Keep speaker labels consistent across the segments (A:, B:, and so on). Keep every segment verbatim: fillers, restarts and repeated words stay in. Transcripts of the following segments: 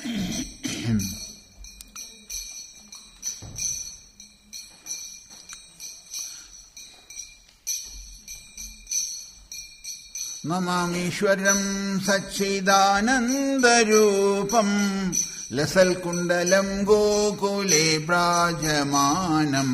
A: നമാമീശ്വരം സച്ചിദാനന്ദരൂപം ലസൽകുണ്ടലം ഗോകുലേ വ്രാജമാനം.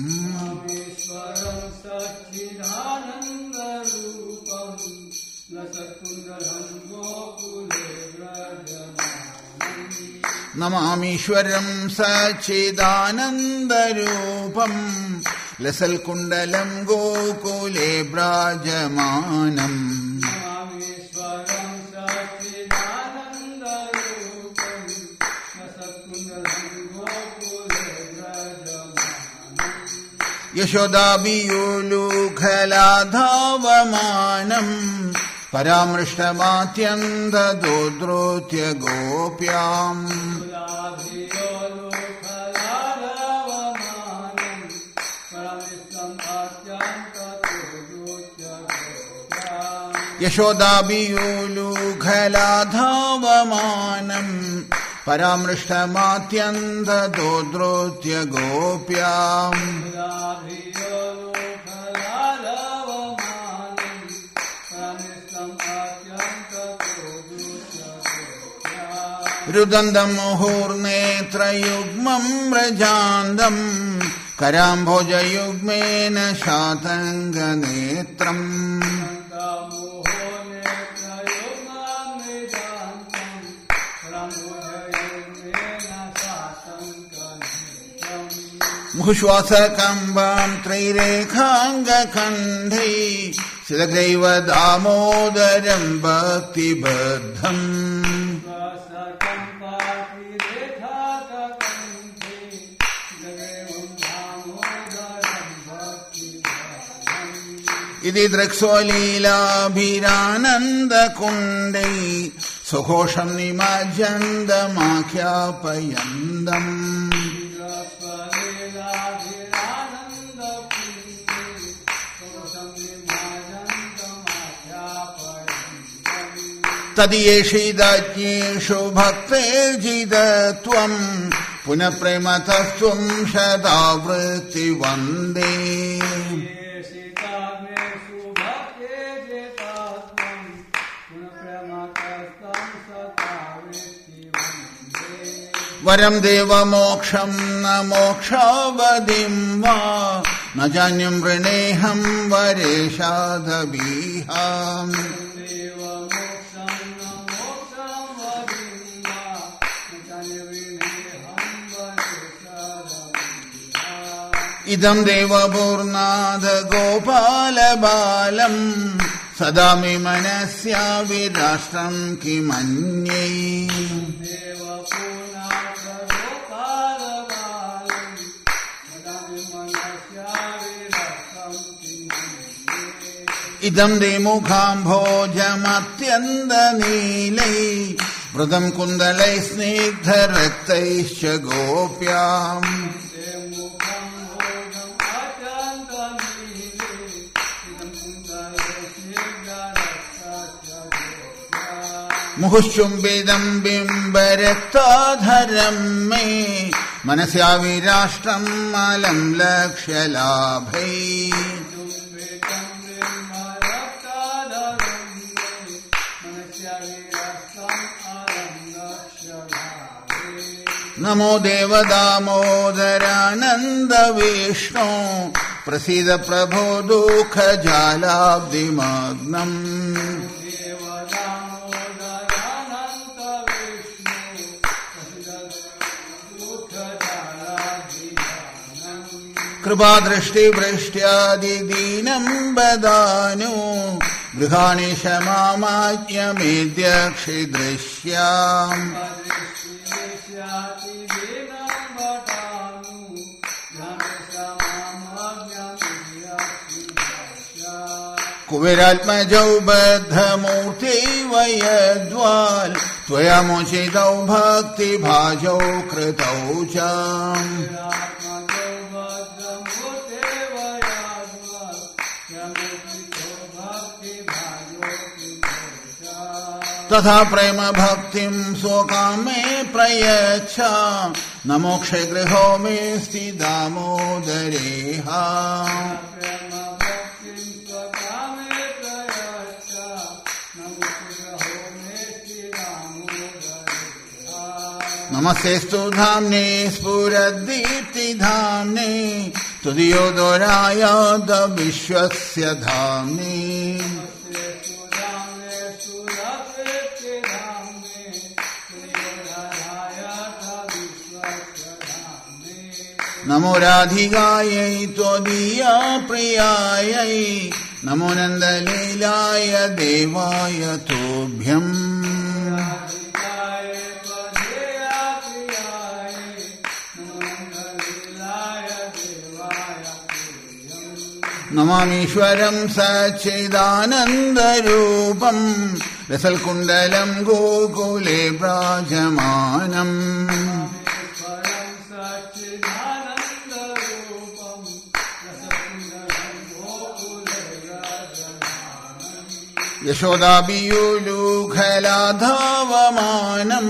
A: നമാമീശ്വരം സച്ചിദാനന്ദരൂപം ലസൽകുണ്ടലം ഗോകുലേ വ്രാജമാനം. യശോദാഭിയൂലുഖലാധാവമാനം പരാമൃഷ്ടമാത്യന്തദോദ്രോത്യ ഗോപ്യാം. യശോദാഭിയൂലുഖലാധാവമാനം പരാമൃഷ്ടമാത്യന്തദോദ്രോത്യ ഗോപ്യാം. രുദന്തം മുഹൂർനേത്രയുഗ്മം വ്രജാന്തം കരാംഭോജയുഗ്മേന ശാതംഗനേത്രം. മുഹുശ്വാസകമ്പാം ത്രൈരേഖാംഗകണ്ഠൈ ശിലഗ്രൈവ ദാമോദരം ഭക്തിബദ്ധം. ഇതി ദൃക്സ്വലീലാഭിരാനന്ദകുണ്ഡൈ സുഘോഷം നിമജ്ജന്തമാഖ്യാപയന്തം. തദിയേഷീദജ്ഞേഷു ഭക്തേർജിതത്വം പുനഃ പ്രേമതസ്ത്വം ശതാവൃത്തി വന്ദേ. വരം ദേവമോക്ഷം ന മോക്ഷാവധിം വാ ന ജാന്യം വൃണേഹം വരേഷാദബീഹാം. ഇദം ദേവപൂർണാദ ഗോപാലബാലം സദാ മേ മനസ്യാ വിരാഷ്ട്രം കിമന്യൈ. ഇദം ദേമുഖാംഭോജമത്യന്തനീലൈ വൃതം കുന്ദലൈ സ്നിഗ്ധരക്തൈശ്ച ഗോപ്യാം. മുഹുശ്ചുംബിതം ബിംബരക്താധരം മേ മനസ്യാ വിരാഷ്ട്രം അലം ലക്ഷ്യലാഭൈ. നമോ ദേവദാമോദരാനന്ദ വിഷ്ണു പ്രസീദ പ്രഭോ ദുഃഖജാലാബ്ധിമഗ്നം. കൃപാദൃഷ്ടിവൃഷ്ട്യാദിദീനം ബദാനു ഗൃഹാണി ക്ഷമാമാജ്ഞമേദ്യക്ഷിദൃശ്യാം. കുബേരാത്മജൗ ബദ്ധമൂർത്തിൈവ യദ്വാൽ ത്വയാ മോചിതൗ ഭക്തിഭാജൗ കൃതൗ ച. तथा प्रेम भक्तिं स्वकामे प्रयच्छ न मोक्षे गृहो मे दामोदरेह नमस्तेस्तु धाम्ने स्फुरद्दीप्तिधाम्ने तुदियोदराय विश्वस्य धाम्ने नमो राधिकायै त्वदीय प्रियायै नमो नन्दलीलाय देवाय तुभ्यम् नमामीश्वरं सच्चिदानन्दरूपं रसल्कुण्डलं गोकुले व्राजमानम् यशोदाबियुलुखलाधावमानम्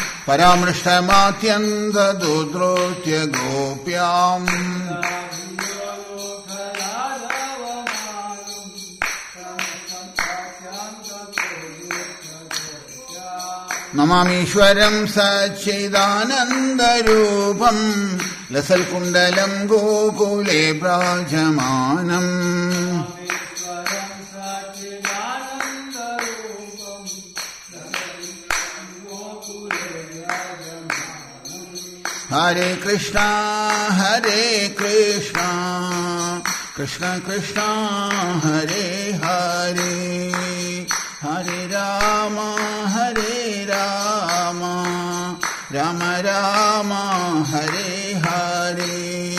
A: परामृष्टमात्यन्तदुद्रोत्य गोप्याम् नमामीश्वरं सच्चिदानन्दरूपं लसल्कुण्डलं गोकुले व्राजमानम् हरे कृष्णा हरे कृष्णा कृष्ण कृष्णा हरे हरे हरे राम हरे राम राम राम हरे हरे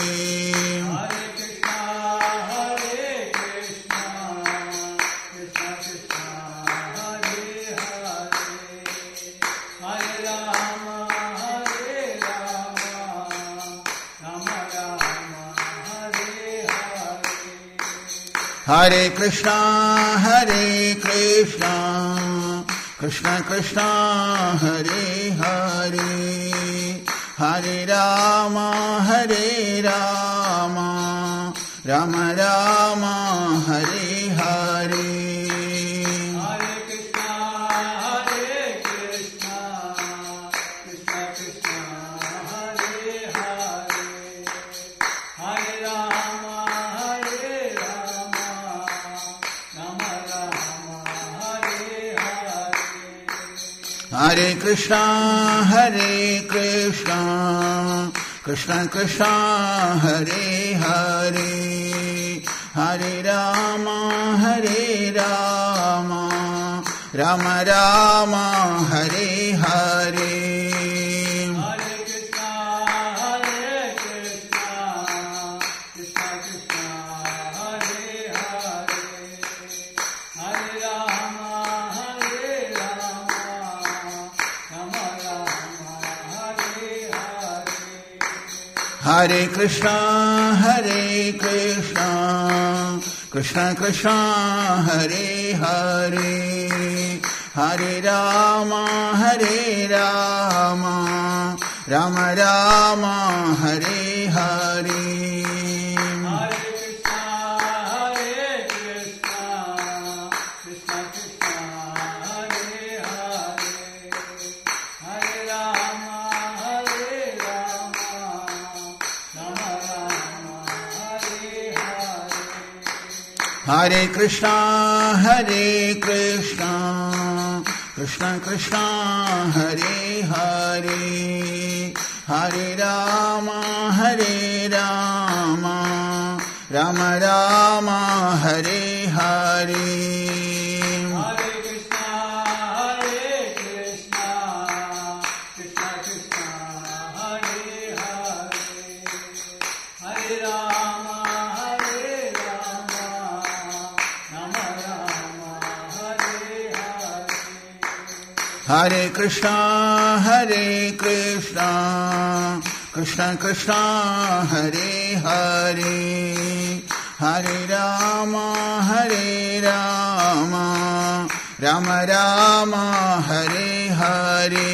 A: हरे कृष्णा हरे कृष्णा कृष्ण कृष्णा हरे हरे हरे राम हरे राम राम राम हरे हरे हरे कृष्णा हरे कृष्णा कृष्ण कृष्णा हरे हरे हरे राम हरे राम राम राम हरे हरे हरे कृष्णा हरे कृष्णा कृष्ण कृष्णा हरे हरे हरे राम हरे राम राम राम हरे हरे हरे कृष्णा हरे कृष्णा कृष्ण कृष्णा हरे हरे हरे राम हरे राम राम राम हरे हरे हरे कृष्णा हरे कृष्णा कृष्ण कृष्णा हरे हरे हरे राम हरे राम രാമ രാമ ഹരേ ഹരേ.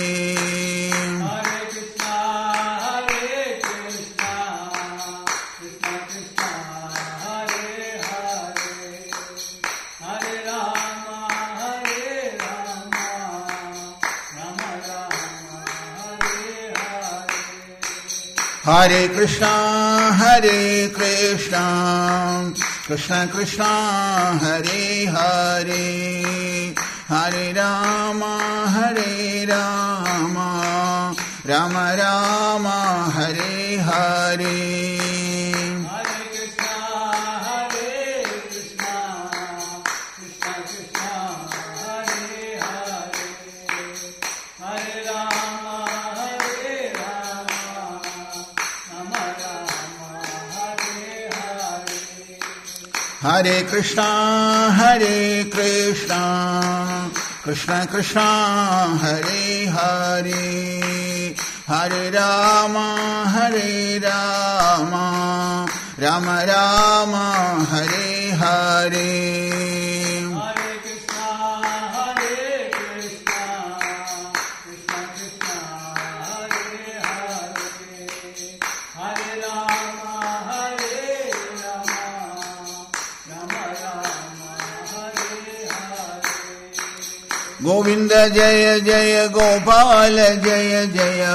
A: Hare Krishna, Hare Krishna, Krishna Krishna, Hare Hare, Hare Rama, Hare Rama, Rama Rama, Hare Hare. Hare Krishna, Hare Krishna, Krishna Krishna, Hare Hare, Hare Rama, Hare Rama, Rama Rama, Hare Hare. Govinda Jaya Jaya Gopala Jaya Jaya,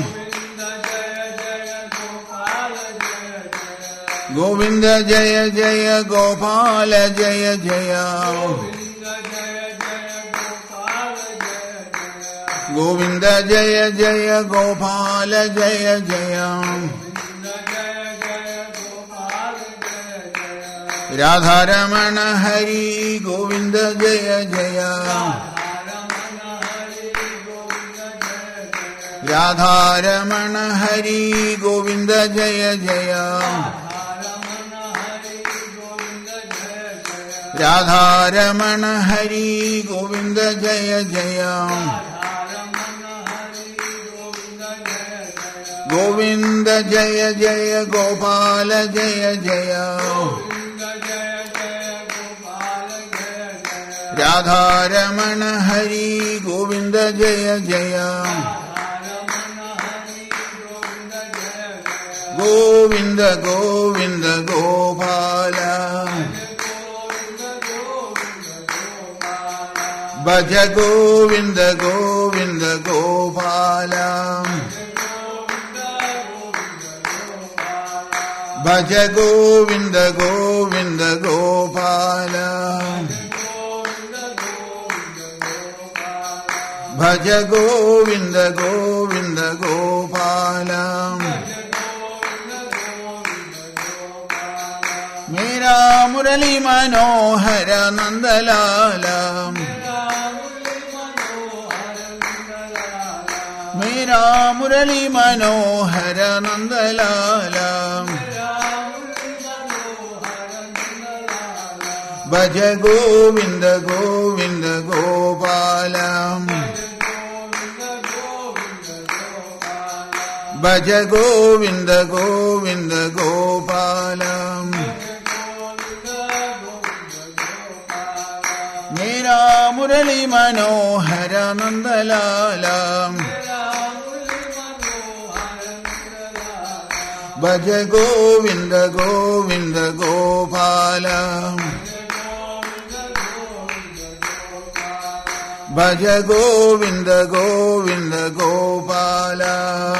A: Govinda Jaya Jaya Gopala Jaya Jaya, Govinda Jaya Jaya Gopala Jaya Jaya, Radha Ramana Hari Govinda Jaya Jaya, Radha Ramana Hari Govinda Jaya Jaya, Radha Ramana Hari Govinda Jaya Jaya, Govinda Jaya Jaya Gopala Jaya Jaya, Radha Ramana Hari Govinda Jaya Jaya, Govinda Govinda Gopala, Bhaja Govinda Govinda Gopala, Bhaja Govinda Govinda Gopala, Bhaja Govinda Govinda Gopala. Mera Murali Manohara Nandalala, Mera Murali Manohara Nandalala, Bhaja Govinda Govinda Gopala, Bhaja Govinda Govinda Gopala, Mera Murali Manohara Nandalala, Bhaja Govinda Govinda Gopala, Bhaja Govinda Govinda Gopala,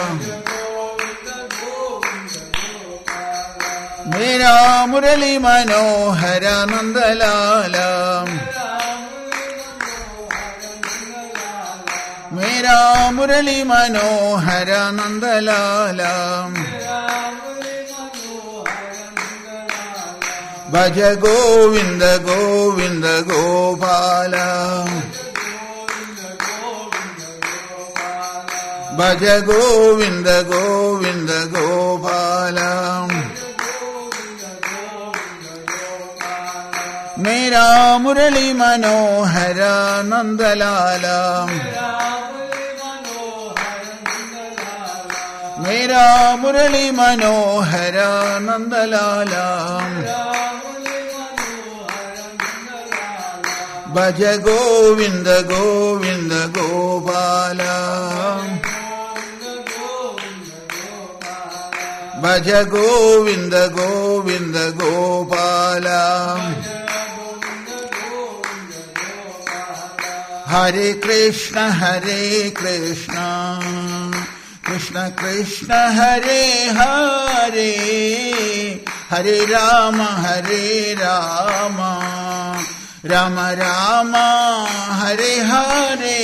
A: Mera Murali Manohara Nandalala, Mera Murali Manohara Nandalala, Bhaja Govinda Govinda Gopala, Bhaja Govinda Govinda Gopala, Mera Murali Manohara Nandalala, Mera Murali Manohara Nandalala, ഭജ ഗോവിന്ദ ഗോവിന്ദ ഗോപാല ഭജ ഗോവിന്ദ ഗോവിന്ദ ഗോപാല ഹരേ കൃഷ്ണ ഹരേ കൃഷ്ണ കൃഷ്ണ കൃഷ്ണ ഹരേ ഹരേ ഹരേ രാമ ഹരേ രാമ രാമ രാമ ഹരേ ഹരേ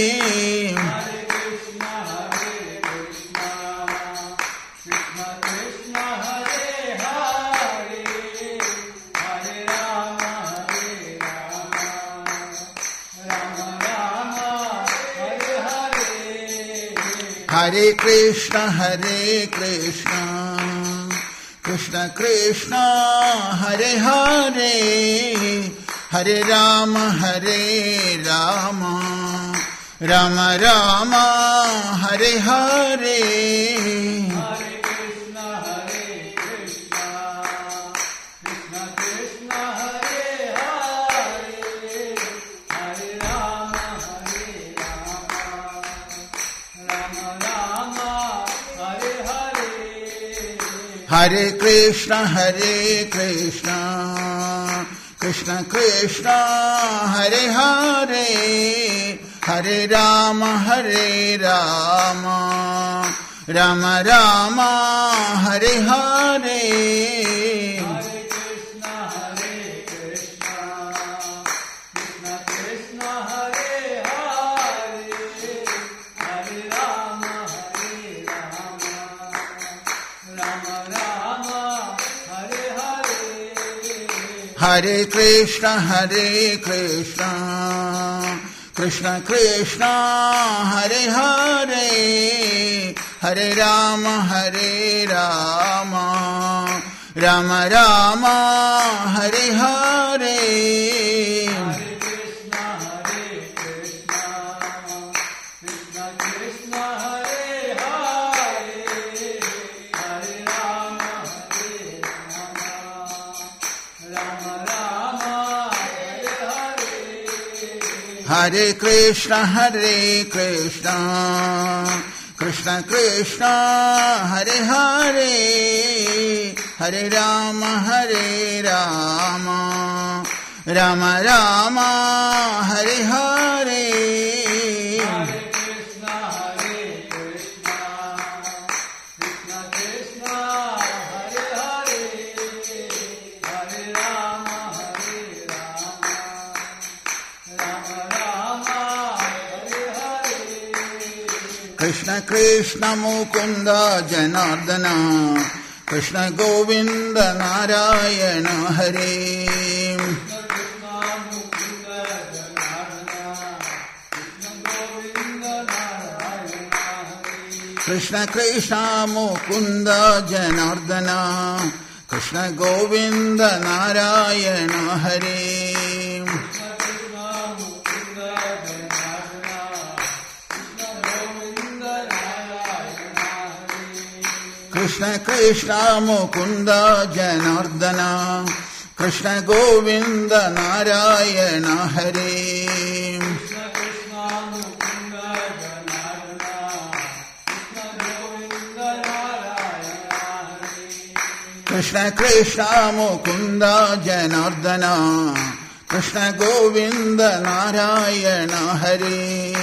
A: ഹരേ കൃഷ്ണ ഹരേ കൃഷ്ണ കൃഷ്ണ കൃഷ്ണ ഹരേ ഹരേ ഹരേ രാമ ഹരേ രാമ രാമ രാമ ഹരേ ഹരേ ഹരേ കൃഷ്ണ ഹരേ കൃഷ്ണ കൃഷ്ണ കൃഷ്ണ ഹരേ ഹരേ ഹരേ രാമ ഹരേ രാമ രാമ രാമ ഹരേ ഹരേ ഹരേ കൃഷ്ണ ഹരേ കൃഷ്ണ കൃഷ്ണ കൃഷ്ണ ഹരേ ഹരേ ഹരേ രാമ ഹരേ രാമ രാമ രാമ ഹരേ ഹരേ ഹരേ കൃഷ്ണ ഹരേ കൃഷ്ണ കൃഷ്ണ കൃഷ്ണ ഹരേ ഹരേ ഹരേ രാമ ഹരേ രാമ രാമ രാമ ഹരേ ഹരേ കൃഷ്ണ കൃഷ്ണ മുകുന്ദ ജനാർദ്ദന കൃഷ്ണ ഗോവിന്ദ നാരായണ ഹരേ കൃഷ്ണ കൃഷ്ണ മുകുന്ദ ജനാർദ്ദന കൃഷ്ണ ഗോവിന്ദ നാരായണ ഹരേ കൃഷ്ണ കൃഷ്ണ മുകുന്ദ ജനാർദ്ദന കൃഷ്ണ ഗോവിന്ദ നാരായണ ഹരേ കൃഷ്ണ കൃഷ്ണ മുകുന്ദ ജനാർദ്ദന കൃഷ്ണ ഗോവിന്ദ നാരായണ ഹരേ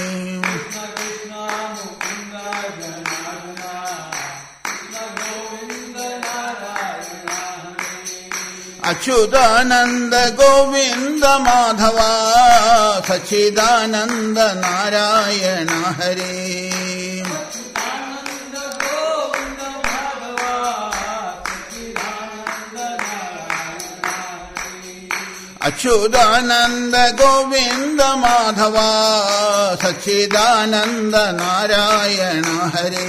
A: അച്യുതാനന്ദ ഗോവിന്ദ മാധവ സച്ചിദാനന്ദ നാരായണ ഹരേ അച്യുതാനന്ദ ഗോവിന്ദ മാധവ സച്ചിദാനന്ദ നാരായണ ഹരേ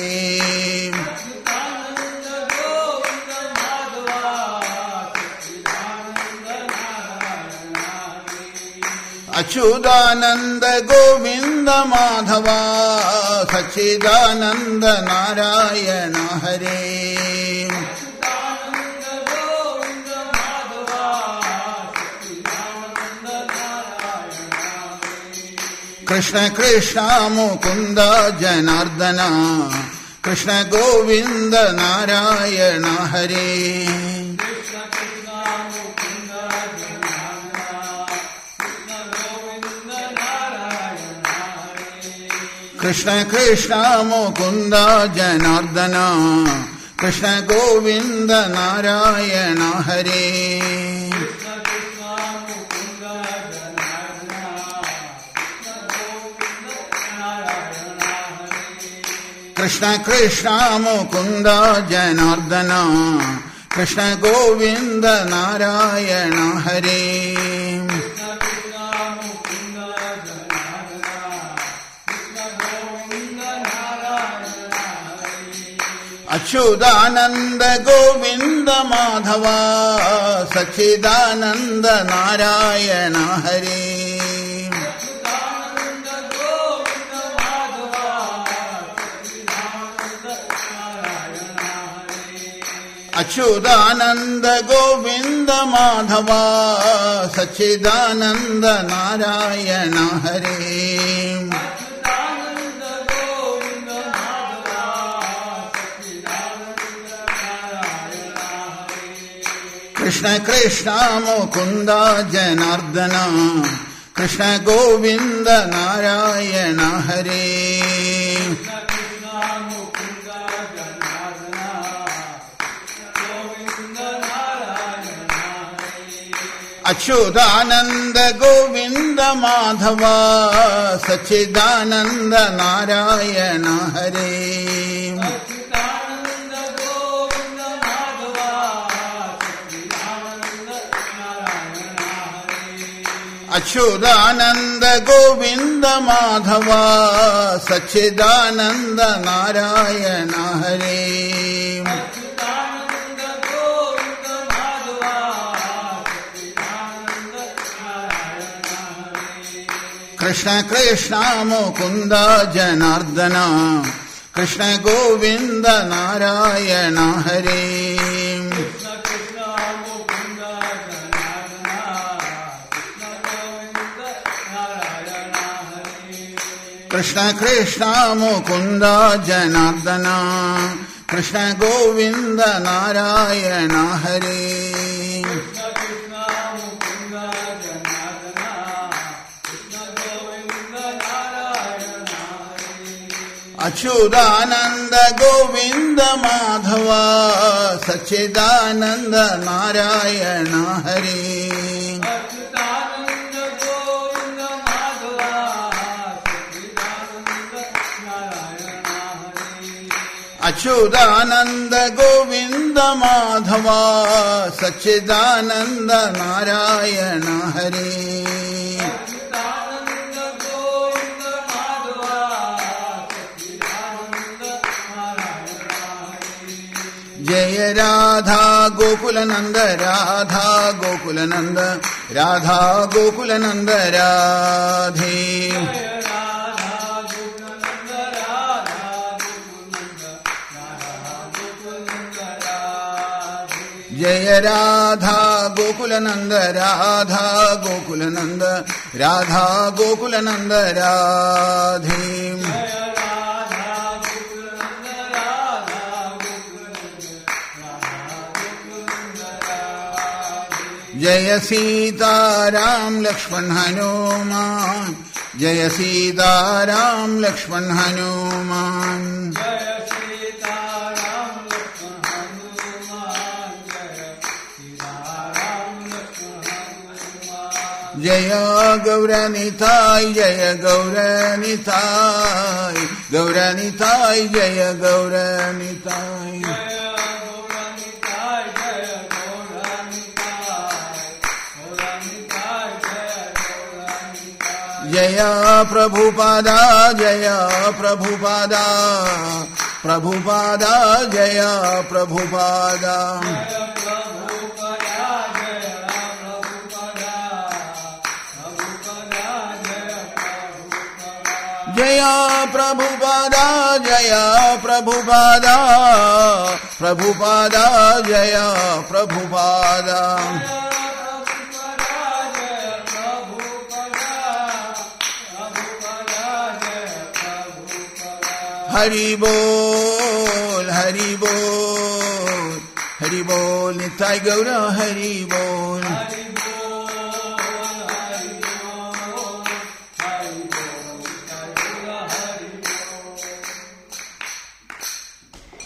A: അച്യുതാനന്ദ ഗോവിന്ദ മാധവ സച്ചിദാനന്ദ നാരായണ ഹരേ കൃഷ്ണ കൃഷ്ണ മുകുന്ദ ജനാർദ്ദന കൃഷ്ണ ഗോവിന്ദ നാരായണ ഹരേ. കൃഷ്ണ കൃഷ്ണ മുകുന്ദ ജനാർദ്ദന കൃഷ്ണ ഗോവിന്ദ നാരായണ ഹരേ. കൃഷ്ണ കൃഷ്ണ മുകുന്ദ ജനാർദ്ദന കൃഷ്ണ ഗോവിന്ദ നാരായണ ഹരേ. അച്യുതാനന്ദ ഗോവിന്ദ മാധവ സച്ചിദാനന്ദ നാരായണ ഹരേ. അച്യുതാനന്ദ ഗോവിന്ദ മാധവ സച്ചിദാനന്ദ നാരായണ ഹരേ. കൃഷ്ണ കൃഷ്ണ മുകുന്ദ ജനാർദ്ദന കൃഷ്ണ ഗോവിന്ദ നാരായണ ഹരേ. അച്യുതാനന്ദ ഗോവിന്ദ മാധവ സച്ചിദാനന്ദ നാരായണ ഹരേ. അച്യുതാനന്ദ ഗോവിന്ദ മാധവ സച്ചിദാനന്ദ നാരായണ ഹരേ. കൃഷ്ണ കൃഷ്ണ മുകുന്ദ ജനാർദ്ദന കൃഷ്ണ ഗോവിന്ദ നാരായണ ഹരേ. കൃഷ്ണ കൃഷ്ണ മുകുന്ദ ജനാർദ്ദന കൃഷ്ണ ഗോവിന്ദ നാരായണ ഹരേ. അച്യുതാനന്ദ ഗോവിന്ദ മാധവ സച്ചിദാനന്ദ നാരായണ ഹരേ. അച്യുതാനന്ദ ഗോവിന്ദ മാധവ സച്ചിദാനന്ദ നാരായണ ഹരേ. ജയ രാധാ ഗോകുലനന്ദ രാധാ ഗോകുലനന്ദ രാധാ ഗോകുലനന്ദ രാധേ. ജയ രാധാ ഗോകുലനന്ദ രാധാ ഗോകുലനന്ദ രാധാ ഗോകുലനന്ദ രാധേ. जय सीताराम लक्ष्मण हनुमान जय सीताराम लक्ष्मण हनुमान. जय गौरनिताय जय गौरनिताय गौरनिताय जय गौरनिताय. जय प्रभुपादा जय प्रभुपादा प्रभुपादा जय प्रभुपादा. जय प्रभुपादा जय प्रभुपादा प्रभुपादा जय प्रभुपादा. ഹരി ബോൽ ഹരി ബോൽ ഹരി ബോൽ നിത്തായ് ഗൗര ഹരി ബോൽ.